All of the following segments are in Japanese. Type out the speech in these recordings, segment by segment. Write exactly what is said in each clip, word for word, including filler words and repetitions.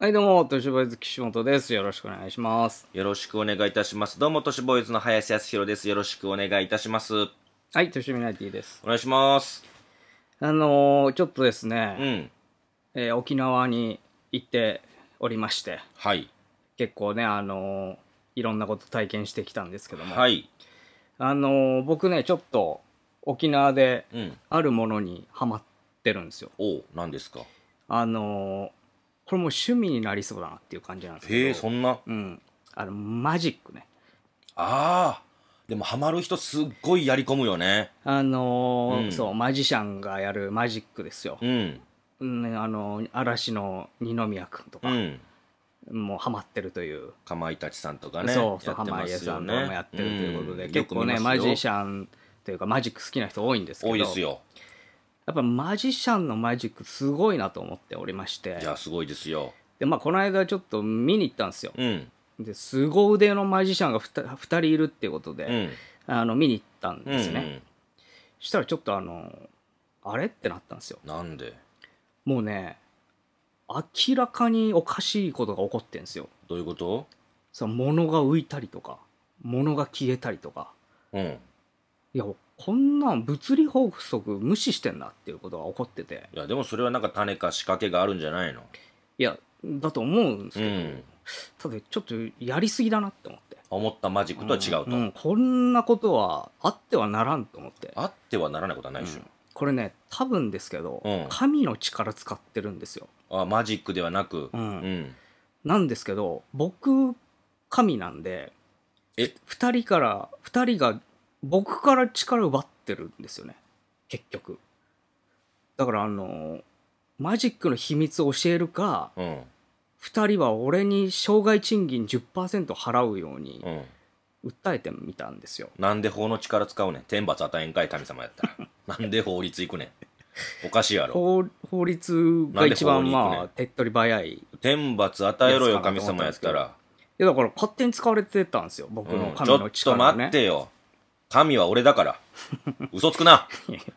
はいどうも、都市ボーイズ岸本です。よろしくお願いします。 よろしくお願いいたします。どうも、都市ボーイズの林康弘です。よろしくお願いいたします。 はい、都市ミナイティです。 お願いします。 あのー、ちょっとですうね、 ん。 えー沖縄に行っておりまして、 はい。 結構ね、あのーいろんなこと体験してきたんですけども、 はい。 あのー僕ね、ちょっと沖縄でうん。 あるものにハマってるんですよ。 おう、何ですか。 あのーこれもう趣味になりそうだなっていう感じなんですけど、 へえ、そんな。 うん、あのマジックね。 ああ。でも、ハマる人すっごいやり込むよね。 あのーうんそうマジシャンがやるマジックですよ。 うん。 うんあの嵐の二宮君とか、 うん。 もうハマってるという、 かまいたちさんとかね。 そうそうやってま濱家すよね。 さんとかもやってるということで、 うん結構ねよく見ますよマジシャンというかマジック好きな人多いんですけど、 多いですよ。 やっぱマジシャンのマジックすごいなと思っておりまして、 いや、すごいですよ。 でまあこの間ちょっと見に行ったんですよ。 うん。 で凄腕のマジシャンが 2, 二人いるっていうことで、 うん。 あの見に行ったんうん、 ですね。 うん。 そしたらちょっとあのあれってなったんですよ。 なんで。 もうね明らかにおかしいことが起こってるんですよ。 どういうこと。 その物が浮いたりとか物が消えたりとか、 うん。 いやこんなん物理法則無視してんなっていうことが起こってて、 いや、でもそれはなんか種か仕掛けがあるんじゃないの。 いやだと思うんですけど、 うん。 ただちょっとやりすぎだなって思って、 思ったマジックとは違うと。 うんうんこんなことはあってはならんと思って、 あってはならないことはないでしょ。 これね多分ですけど、 うん神の力使ってるんですよ。 あ、マジックではなく。 うんうん。 なんですけど僕神なんで、 えふたりからふたりが僕から力奪ってるんですよね結局。だからあのマジックの秘密を教えるか、 うん。 ふたりは俺に生涯賃金 じゅっパーセント 払うようにうん。 訴えてみたんですよ。 なんで法の力使うねん。天罰与えんかい、神様やったら。なんで法律いくねん。おかしいやろ。 法法律が一番なんで法に行くねんまあ手っ取り早い。い天罰与えろよ、神様やったら。 やだから勝手に使われてたんですよ僕のうん、ち神のょっと力がね。 待ってよ。神は俺だから。嘘つくな。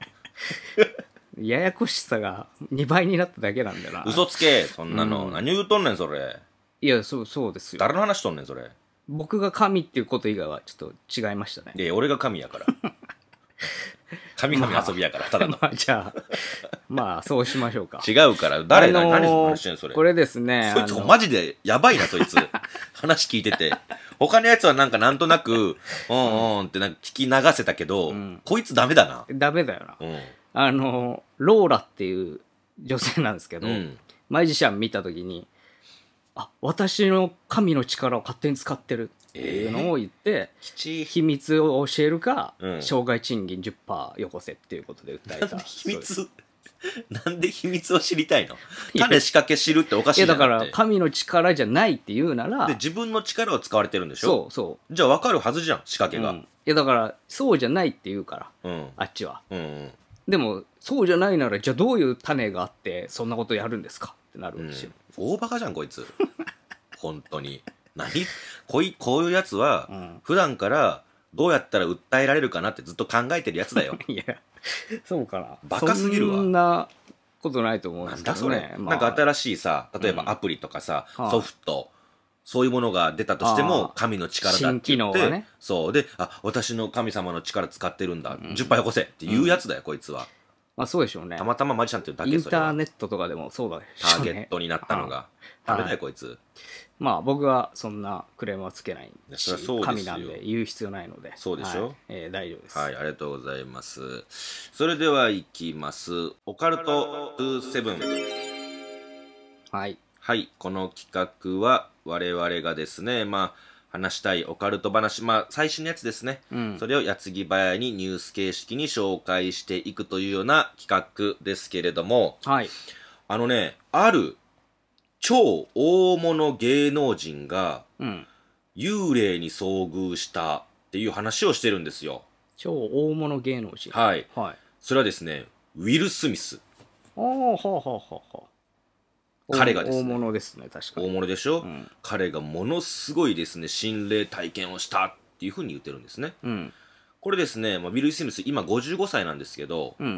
ややこしさがにばいになっただけなんだよな。 嘘つけ。そんなの。 うん何言うとんねん、それ。 いやそうそうですよ。 誰の話しとんねん、それ。 僕が神っていうこと以外はちょっと違いましたね。 いや、俺が神やから。神々遊びやから、ただの。 まあじゃあまあそうしましょうか。 違うから、誰、 あのー何その話してんの、それ。 これですねそいつあのマジでやばいな、そいつ。話聞いてて。他のやつはなんかなんとなく、うんうんってなんか聞き流せたけど、 んこいつダメだな。 ダメだよな。 うん。 あのローラっていう女性なんですけど、 うん。 マジシャン見た時にあ私の神の力を勝手に使ってるっていうのを言って、 きちい。 秘密を教えるか、 うん生涯賃金 じゅっパーセント よこせっていうことで訴えた。 なんで秘そうです密なんで秘密を知りたいの。種仕掛け知るっておかしいやだかいじゃん。だってら神の力じゃないって言うならで、自分の力を使われてるんでしょ。 そうそじゃあ分かるはずじゃん、仕掛う、 けが。 うん、いやだからそうじゃないって言うからうん。 あっちは。 うん。うん。 でもそうじゃないならじゃあどういう種があってそんなことやるんですかってなるんですよ。 大バカじゃん、こいつ。本当に。何こい、こういうやつは、 うん普段からどうやったら訴えられるかなってずっと考えてるやつだよ。 いやそうかな。 バカすぎるわそんなことないと思うんなですけどんだそれ、 ね。まあなんか新しいさ、例えばアプリとかさ、 うんソフト、そういうものが出たとしてもあ、ー神の力だって言って、 新機能がねそう。で、あ、私の神様の力使ってるんだ。じゅっパーセントよこせっていうやつだよ、こいつは。 まあそうでしょうねた。またまマジシャンっていうだインけそれは。 ターネットとかでもそうだタしょうね。 ーゲットになったのが。ダメだよ、こいつ。 まあ僕はそんなクレームはつけないし、 そりゃそうですよ神なんで言う必要ないので。 そうでしょはいえー大丈夫です。 はい、ありがとうございます。それでは行きます。オカルトにじゅうなな。 はい。 はい、この企画は我々がですね、まあ、話したいオカルト話、まあ、最新のやつですね。 うんそれを矢継ぎ早にニュース形式に紹介していくというような企画ですけれども、 はい。 あのね、ある超大物芸能人がうん。 幽霊に遭遇したっていう話をしてるんですよ。 超大物芸能人。 はい。 はい。 それはですね、ウィル・スミス。 ああ、はあはあはあはあ。 彼がですね大物ですね、確か大に。 物でしょ、 うん彼がものすごいですね、心霊体験をしたっていうふうに言ってるんですね。 うん。 これですね、まあ、ウィル・スミス今ごじゅうごさいなんですけど、 うん。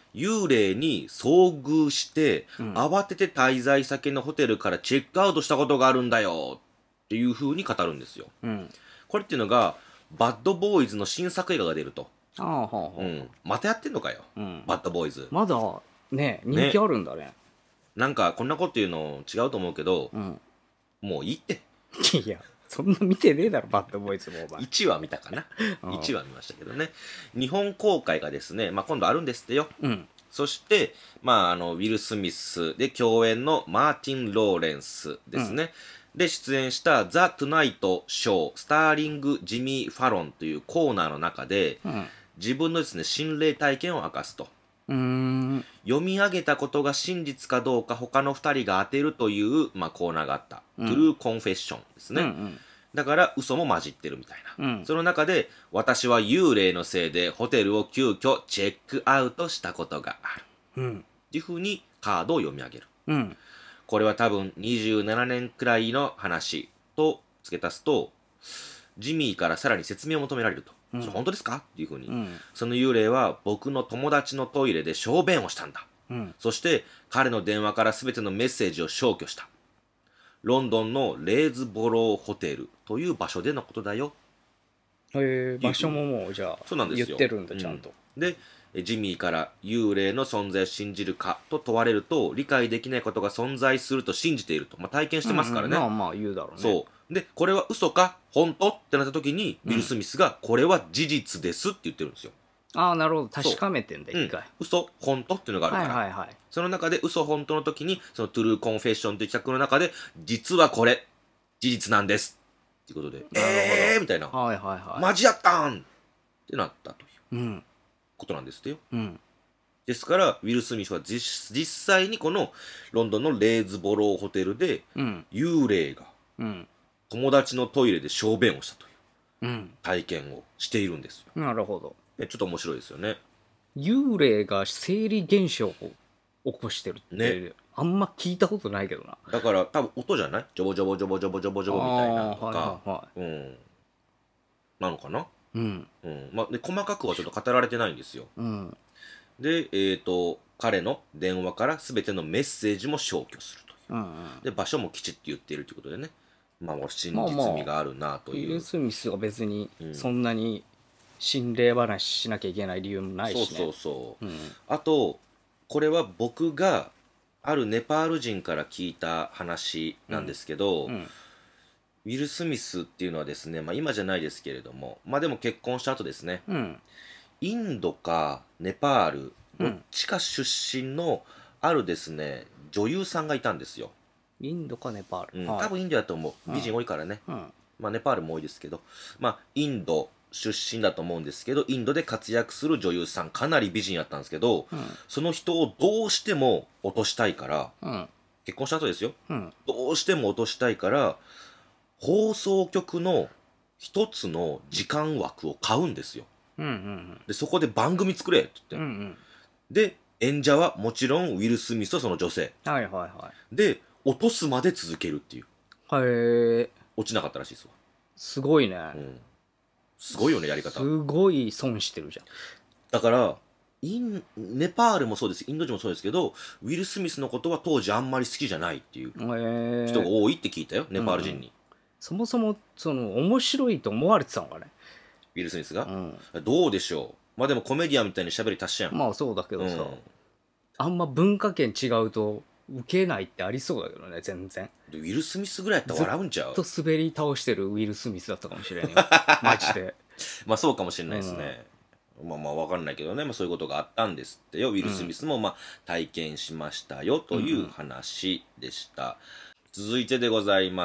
幽霊に遭遇して、 うん、 慌てて滞在先のホテルからチェックアウトしたことがあるんだよっていう風に語るんですよ、 うん、 これっていうのがバッドボーイズの新作映画が出ると。 ああ、はあ、はあ、 うん、またやってんのかよ、うん、バッドボーイズまだね人気あるんだね。 なんかこんなこと言うの違うと思うけど、 うん、 もういいって。 いやそんな見てねえだろバッドボーイズも。 いちわ見たかないちわ見ましたけどね。日本公開がですね、まあ、今度あるんですってよ、 うん、 そして、まあ、あのウィル・スミスで共演のマーティン・ローレンスですね、うん、で出演したザ・トゥナイト・ショースターリング・ジミー・ファロンというコーナーの中で、うん、自分のですね心霊体験を明かすと。 うーん、 読み上げたことが真実かどうか他のふたりが当てるという、まあ、コーナーがあった、うん、トゥルーコンフェッションですね、うんうん、だから嘘も混じってるみたいな、うん、その中で私は幽霊のせいでホテルを急遽チェックアウトしたことがある、うん、っていうふうにカードを読み上げる、うん、これは多分にじゅうななねんくらいの話と付け足すとジミーからさらに説明を求められると、うん、それ本当ですかっていうふうに、うん、その幽霊は僕の友達のトイレで小便をしたんだ、うん、そして彼の電話から全てのメッセージを消去した。ロンドンのレーズボローホテルという場所でのことだよ。 へえ、場所ももうじゃあそうなんですよ、 言ってるんだちゃんと、 うん、でジミーから幽霊の存在を信じるかと問われると理解できないことが存在すると信じていると、まあ、体験してますからね、 うんうん、まあまあ言うだろうね。 そうでこれは嘘か本当ってなった時にウィル・スミスがこれは事実ですって言ってるんですよ、 うん、ああなるほど、確かめてんだ一回、 うん、嘘本当っていうのがあるから、 はいはいはい、 その中で嘘本当の時にそのトゥルーコンフェッションという企画の中で実はこれ事実なんですっていうことでえーみたいな、 はいはいはい、 マジやったんってなったという、 うん、 ことなんですってよ、 うん、 ですからウィル・スミスは 実, 実際にこのロンドンのレーズボローホテルで、うん、幽霊が友達のトイレで小便をしたという体験をしているんですよ、 うん、なるほど。 ちょっと面白いですよね。 幽霊が生理現象を起こしてるって、ね、あんま聞いたことないけどな。 だから多分音じゃない、ジョボジョボジョボジョボジョボジョボみたいなとか、はいはいはい、うん、なのかな、うんうんまあ、で細かくはちょっと語られてないんですよ、うん、で、えーと、彼の電話から全てのメッセージも消去するという、うんうん、で場所もきちっと言っているということでね、まあもう真実味があるなという、まあまあ、ウィル・スミスは別にそんなに心霊話しなきゃいけない理由もないしね、 そうそうそう、うん、あとこれは僕があるネパール人から聞いた話なんですけど、うんうん、ウィル・スミスっていうのはですね、まあ、今じゃないですけれども、まあでも結婚した後ですね、うん、インドかネパールどっちか出身のあるですね、女優さんがいたんですよ。 インドかネパール、 うん、多分インドだと思う、美人多いからね、うん、まあネパールも多いですけど、まあインド出身だと思うんですけど、インドで活躍する女優さん、かなり美人やったんですけど、うん、その人をどうしても落としたいから、うん、結婚した後ですよ、うん、どうしても落としたいから放送局の一つの時間枠を買うんですよ、うんうんうん、でそこで番組作れって言って、うんうん、で演者はもちろんウィル・スミスとその女性、 はいはいはい、 で落とすまで続けるっていう、 へえ、 落ちなかったらしいですわ。 すごいね、うん、 すごいよねやり方、 すごい損してるじゃん。 だからインネパールもそうです、インド人もそうですけど、ウィル・スミスのことは当時あんまり好きじゃないっていう人が多いって聞いたよ、ネパール人に、うん、 そもそもその面白いと思われてたのかね、 ウィル・スミスが、うん、どうでしょう、まあでもコメディアンみたいに喋り達者やん。 まあそうだけどさ、うん、あんま文化圏違うとウケないってありそうだけどね、全然。 でウィル・スミスぐらいやったら笑うんちゃう、 ずっと滑り倒してるウィル・スミスだったかもしれんよマジでまあそうかもしれないですね、うん、まあまあ分かんないけどね、まあ、そういうことがあったんですってよ。ウィル・スミスもまあ体験しましたよという話でした、うんうん、続いてでございます。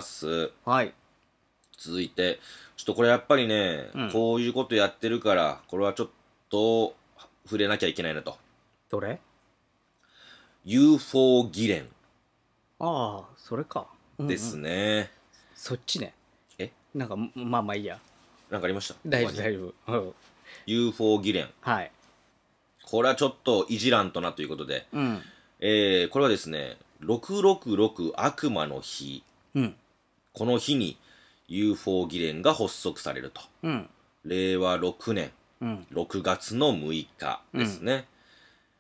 はい、 続いてちょっとこれやっぱりね、うん、こういうことやってるからこれはちょっと触れなきゃいけないなと。 どれ？ ユーフォー 議連。 ああそれか、 うんうん、ですね。 そっちね。 えなんかまあまあいいや。 なんかありました？ 大丈夫大丈夫、うん、 ユーフォー 議連、 はい、 これはちょっといじらんとなということで、うん、えー、これはですねろくろくろく悪魔の日、うん、この日に ユーフォー 議連が発足されると、うん、れいわろくねん、うん、ろくがつのむいかですね、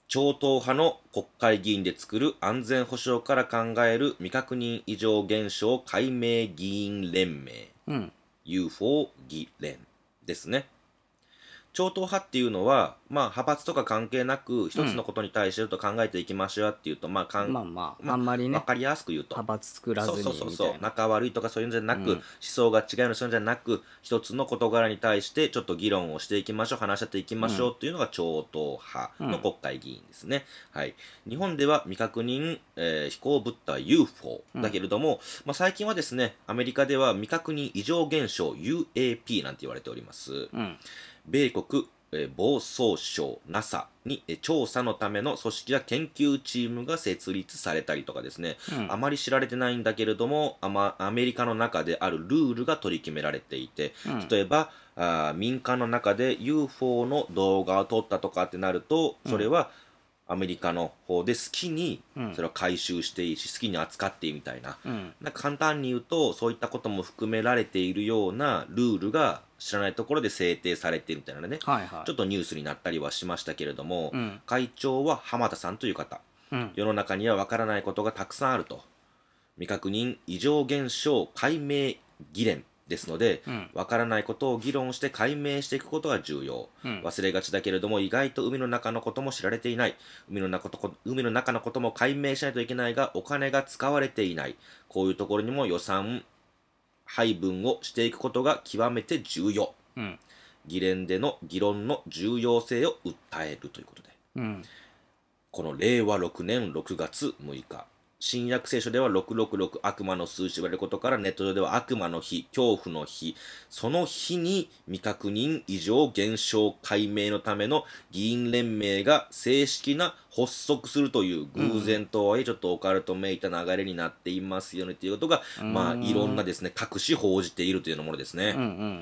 超党派の国会議員で作る安全保障から考える未確認異常現象解明議員連盟、 うん、 ユーフォー 議連ですね。超党派っていうのは、まあ、派閥とか関係なく一つのことに対してと考えていきましょうっていうと、まあかんまあまあ、まあ、あんまりね分かりやすく言うと派閥作らずにみたいな、 そうそうそうそう、仲悪いとかそういうんじゃなく、 うん、 思想が違うのそういうんじゃなく、一つの事柄に対してちょっと議論をしていきましょう、話し合っていきましょうっていうのが超党派の国会議員ですね、うん、はい。日本では未確認、えー、飛行物体 ユーフォー だけれども、うん、まあ、最近はですね、アメリカでは未確認異常現象 ユーエーピー なんて言われております、うん、米国防総省 ナサ に調査のための組織や研究チームが設立されたりとかですね、うん、あまり知られてないんだけれども、アマ、アメリカの中であるルールが取り決められていて、うん、例えばあ民間の中で ユーフォー の動画を撮ったとかってなると、それはアメリカの方で好きにそれを回収していいし、好きに扱っていいみたいな、うん、なんか簡単に言うとそういったことも含められているようなルールが知らないところで制定されているみたいなね、はいはい、ちょっとニュースになったりはしましたけれども、うん、会長は浜田さんという方、うん、世の中にはわからないことがたくさんあると、未確認異常現象解明議連ですので、うん、分からないことを議論して解明していくことが重要、うん、忘れがちだけれども意外と海の中のことも知られていない、海の中と海の中のことも解明しないといけないがお金が使われていない、こういうところにも予算配分をしていくことが極めて重要、うん、議連での議論の重要性を訴えるということで、うん、このれいわろくねんろくがつむいか、新約聖書ではろくろくろく悪魔の数字と言われることから、ネット上では悪魔の日、恐怖の日、その日に未確認異常現象解明のための議員連盟が正式な発足するという偶然とはいえちょっとオカルトめいた流れになっていますよねということが、まあいろんなですね、各紙報じているというものですね。うんうんうん、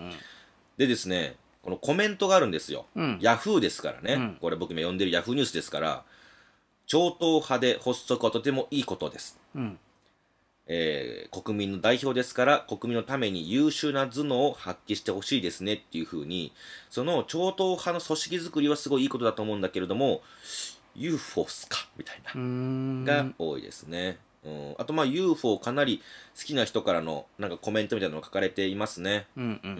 でですね、このコメントがあるんですよ。うん、ヤフーですからね、うん、これ僕今読んでるヤフーニュースですから、超党派で発足はとてもいいことです、うんえー、国民の代表ですから国民のために優秀な頭脳を発揮してほしいですねっていう風に、その超党派の組織作りはすごいいいことだと思うんだけれども ユーフォー っすかみたいなが多いですね。うん、あとまあ ユーフォー かなり好きな人からのなんかコメントみたいなのが書かれていますね。うんうん、うん、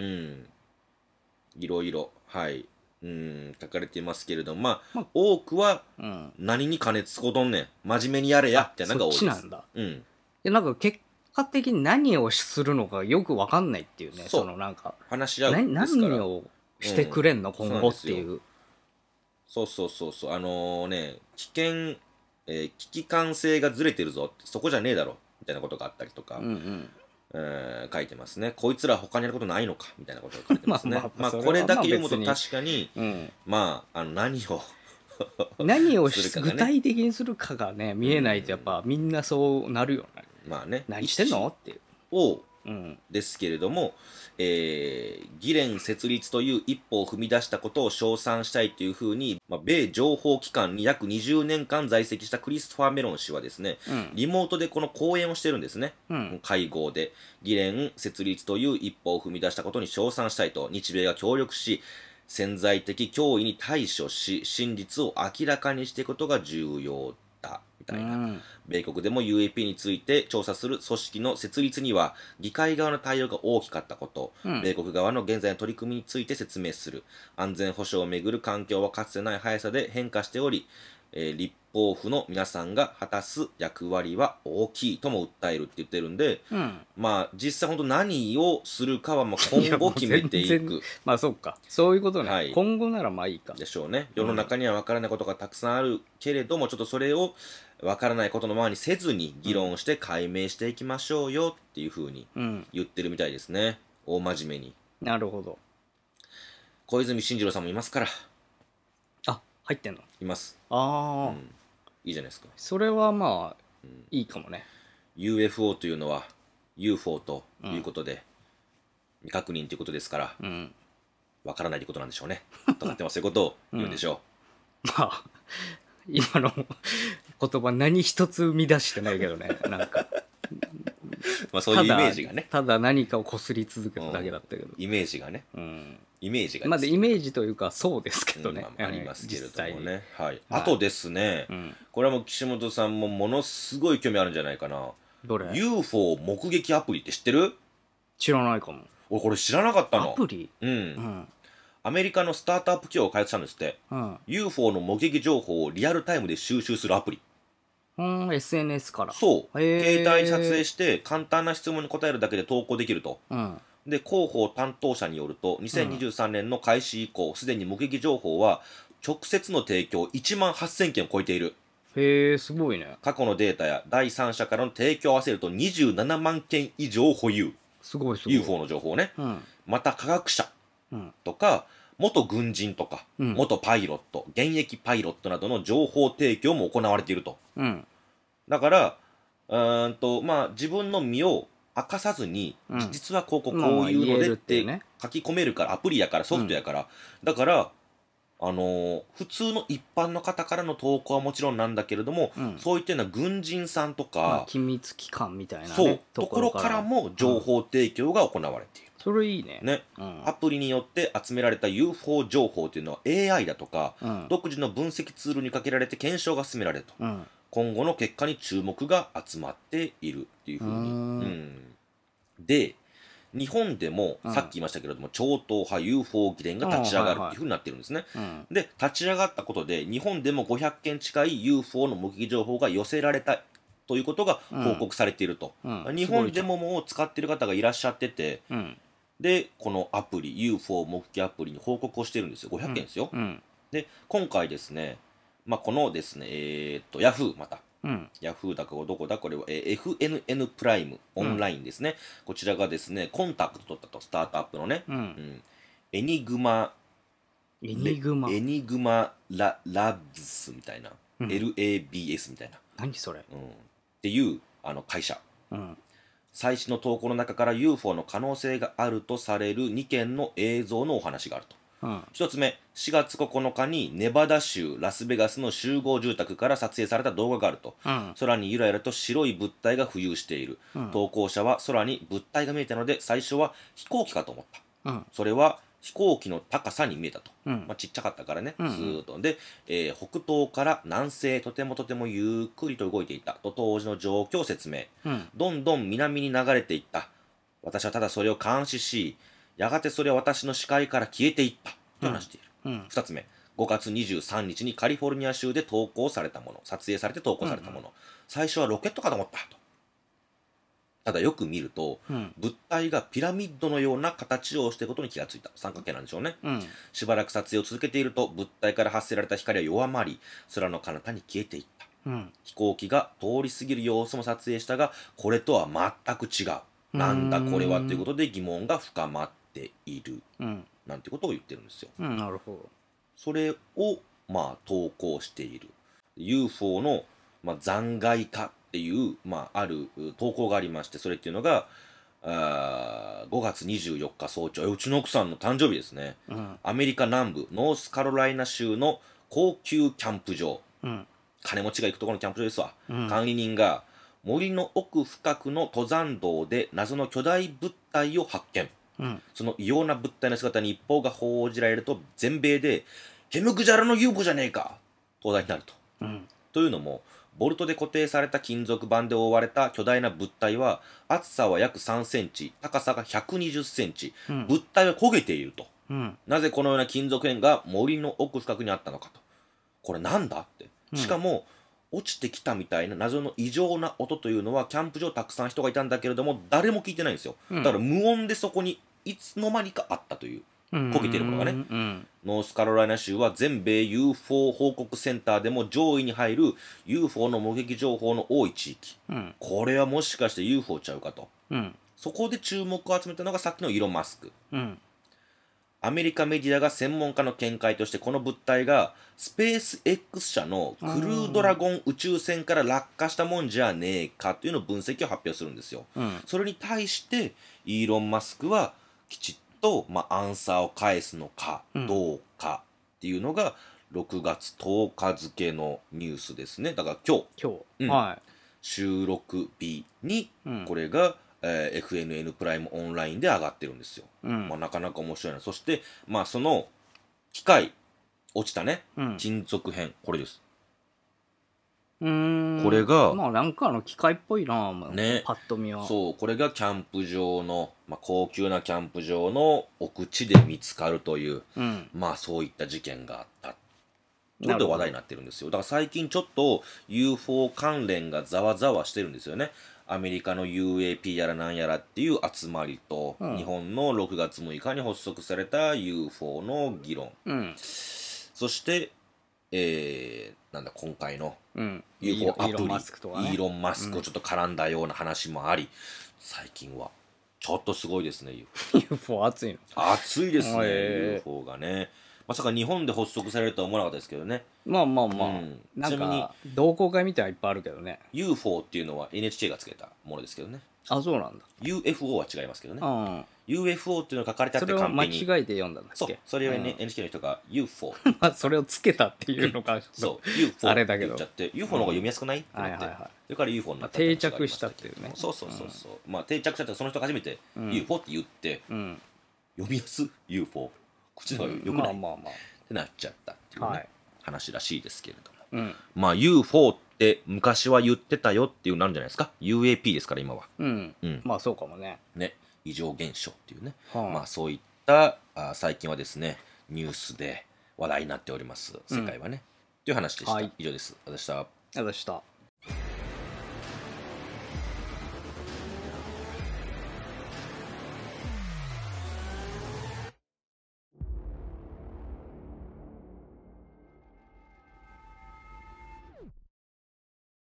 いろいろはいうん書かれていますけれども、まあ、まあ、多くは、うん、何に金つこどんねん、真面目にやれやってのが多いです。そっちなんだ。うん。 でなんか結果的に何をするのかよく分かんないっていうね。そのなんか話し合うですから。 何をしてくれんの、うん、今後っていう。 そうそうそうそう、あのー、ね危険、えー、危機感性がずれてるぞ、そこじゃねえだろみたいなことがあったりとか。うんうんえー、書いてますね。こいつら他にやることないのかみたいなことが書いてますね。まあ、まあ、これだけ読むと確かに、うん、まあ、あの何を何をするか、ね、具体的にするかがね見えないとやっぱみんなそうなるよね。 まあね。 何してんのっていう。 をうん、ですけれども、えー、議連設立という一歩を踏み出したことを称賛したいというふうに、まあ、米情報機関に約にじゅうねんかん在籍したクリストファー・メロン氏はですね、うん、リモートでこの講演をしてるんですね、うん、会合で議連設立という一歩を踏み出したことに称賛したいと、日米が協力し潜在的脅威に対処し真実を明らかにしていくことが重要だみたいな、うん、米国でも ユーエーピー について調査する組織の設立には議会側の対応が大きかったこと、うん、米国側の現在の取り組みについて説明する。安全保障をめぐる環境はかつてない速さで変化しており、えー、立法府の皆さんが果たす役割は大きいとも訴えるって言ってるんで、うん、まあ実際本当何をするかはまあ今後決めていくまあそうか、そういうことね、はい、今後ならまあいいかでしょうね。世の中には分からないことがたくさんあるけれども、うん、ちょっとそれを分からないことのままにせずに議論して解明していきましょうよっていうふうに言ってるみたいですね、うん、大真面目に。 なるほど。 小泉進次郎さんもいますから。 あ、入ってんの？ います。 ああ、うん、 いいじゃないですか。 それはまあ、うん、いいかもね。 ユーエフオー というのは ユーフォー ということで、うん、未確認ということですから、うん、分からないということなんでしょうねとかってもそういうことを言うんでしょう、うん、まあ今の言葉何一つ生み出してないけどねなんかまあそういうイメージがね、 ただ、ただ何かをこすり続けただけだったけど、 うん、イメージがね、 うんイメージがまだイメージというかそうですけどね、 うんまあ、ありますけれどもね、はい、 はい、 あとですね、 うん、 これはもう岸本さんもものすごい興味あるんじゃないかな。 どれ？ ユーフォー 目撃アプリって知ってる？ 知らないかも。 俺これ知らなかったの。 アプリ？ うん、うん、アメリカのスタートアップ企業が開発したんですって、うん、ユーフォー の目撃情報をリアルタイムで収集するアプリ。 うん、エスエヌエス から。 そう、携帯に撮影して簡単な質問に答えるだけで投稿できると、うん、で広報担当者によるとにせんにじゅうさんねんの開始以降すで、うん、に目撃情報は直接の提供いちまんはっせんけんを超えている。 へえ、すごいね。 過去のデータや第三者からの提供を合わせるとにじゅうななまんけん以上保有。 すごいすごい。 ユーフォー の情報ね、うん、また科学者とか、うん、元軍人とか、うん、元パイロット、現役パイロットなどの情報提供も行われていると、うん、だからうーんとまあ自分の身を明かさずに、うん、実はこうこうこういうのでって書き込めるから、アプリやからソフトやから、うん、だからあのー、普通の一般の方からの投稿はもちろんなんだけれども、うん、そういったような軍人さんとか、まあ、 機密機関みたいな、ね、 そうところからも情報提供が行われている、 うん、それいいねね、うん、アプリによって集められた ユーフォー 情報というのは エーアイ だとか、うん、独自の分析ツールにかけられて検証が進められると、うん、今後の結果に注目が集まっているっていうふうに、うん、で日本でも、うん、さっき言いましたけれども超党派 ユーフォー 議連が立ち上がるっていうふうになってるんですね、はいはい、で立ち上がったことで日本でもごひゃっけん近い ユーフォー の目撃情報が寄せられたということが報告されていると、うんうん、日本でももう使っている方がいらっしゃってて、うん、でこのアプリ ユーフォー 目撃アプリに報告をしてるんですよ。ごひゃっけんですよ、うんうん、で今回ですね、まあ、このですねえー、っと Yahoo またうん、ヤフーだかどこだこれは、えー、エフエヌエヌ プライムオンラインですね、うん、こちらがですねコンタクト取ったとスタートアップのね、うんうん、エニグマエニグマエニグマララブスみたいな、うん、エルエービーエス みたいな何それ、 うん、っていうあの会社、うん、最新の投稿の中から ユーフォー の可能性があるとされるにけんの映像のお話があると、うん、ひとつめしがつここのかにネバダ州ラスベガスの集合住宅から撮影された動画があると、うん、空にゆらゆらと白い物体が浮遊している、うん、投稿者は空に物体が見えたので最初は飛行機かと思った、うん、それは飛行機の高さに見えたと、うんまあ、ちっちゃかったからね、うんうん、ずーっとで、えー、北東から南西とてもとてもゆっくりと動いていたと当時の状況を説明、うん、どんどん南に流れていった。私はただそれを監視しやがてそれは私の視界から消えていったと話している、うんうん、ふたつめごがつにじゅうさんにちにカリフォルニア州で投稿されたもの撮影されて投稿されたもの、うんうん、最初はロケットかと思ったと。ただよく見ると、うん、物体がピラミッドのような形をしていることに気がついた。三角形なんでしょうね、うん、しばらく撮影を続けていると物体から発せられた光は弱まり空の彼方に消えていった、うん、飛行機が通り過ぎる様子も撮影したがこれとは全く違う、なんだこれはということで疑問が深まっている、うん、なんてことを言ってるんですよ、 うん、なるほど。 それをまあ投稿している ユーフォー の、まあ、残骸化っていう、まあ、ある投稿がありまして、それっていうのがあごがつにじゅうよっか早朝、うちの奥さんの誕生日ですね、うん、アメリカ南部ノースカロライナ州の高級キャンプ場、うん、金持ちが行くところのキャンプ場ですわ、うん、管理人が森の奥深くの登山道で謎の巨大物体を発見、うん、その異様な物体の姿に一報が報じられると全米でケムクジャラの ユーフォー じゃねえかと話題になると、うん、というのもボルトで固定された金属板で覆われた巨大な物体は厚さは約さんセンチ高さがひゃくにじゅっセンチ、うん、物体は焦げていると、うん、なぜこのような金属片が森の奥深くにあったのかと、これなんだって、しかも、うん、落ちてきたみたいな謎の異常な音というのはキャンプ場たくさん人がいたんだけれども誰も聞いてないんですよ、だから無音でそこにいつの間にかあったという焦げているものがね、うん、ノースカロライナ州は全米 ユーフォー 報告センターでも上位に入る ユーフォー の目撃情報の多い地域、うん、これはもしかして ユーフォー ちゃうかと、うん、そこで注目を集めたのがさっきのイーロン・マスク、うん、アメリカメディアが専門家の見解としてこの物体がスペース X 社のクルードラゴン宇宙船から落下したもんじゃねえかというの分析を発表するんですよ、うん、それに対してイーロン・マスクはきちっと、まあ、アンサーを返すのかどうかっていうのがろくがつとおか付のニュースですね。だから今日、 今日、 うん、 はい、 収録日にこれが、 えー エフエヌエヌ プライムオンラインで上がってるんですよ。 うん、 まあ、なかなか面白いな。そして、まあ、その機械落ちたね、 うん、 金属片、これです。 うーんこれがまあなんかあの機械っぽいな、 ね、 パッと見は。 そう、これがキャンプ場の、まあ、高級なキャンプ場の奥地で見つかるという、 うん、 まあそういった事件があった。これで話題になってるんですよ。だから最近ちょっと ユーフォー 関連がざわざわしてるんですよね。アメリカの ユーエーピー やらなんやらっていう集まりと、 うん、 日本のろくがつむいかに発足された ユーフォー の議論。 うん、 そして、えー、なんだ今回のうん、 ユーフォー アプリ、 イーロン・マスクとかね。 イーロン・マスクをちょっと絡んだような話もあり、最近はちょっとすごいですね。 ユーフォー 熱いの。 熱いですね、 へーユーフォー がね。まさか日本で発足されるとは思わなかったですけどね。 まあまあまあ、 うんなんちなみにか同好会みたいないっぱいあるけどね。 ユーフォー っていうのは エヌエイチケー がつけたものですけどね。 あ、そうなんだ。 ユーエフオー は違いますけどね。 うん。 ユーエフオー っていうのが書かれてあっそれを間違て完璧に。 えて読んだんだっそうけ。 それを、ねうんエヌエイチケー の人が ユーフォーまあそれをつけたっていうのがそう ユーフォー ってあれだけど言っちゃって ユーフォー の方が読みやすくないってなってはいはいはいそれから ユーフォー になった定着したっていうねそうそうそうそうまあ定着したってその人が初めてうんユーフォー って言ってうん読みやす ユーフォー 口の方がよくまないっあまあまてなっちゃったっていうねはい話らしいですけれどもうんまあ ユーフォー って昔は言ってたよっていうのあるんじゃないですか ユーエーピー ですから今はうんうんまあそうかもねね異常現象っていうねはあまあそういったあ最近はですねニュースで話題になっております世界はね、という話でした、 はい以上です私はありがとうございました。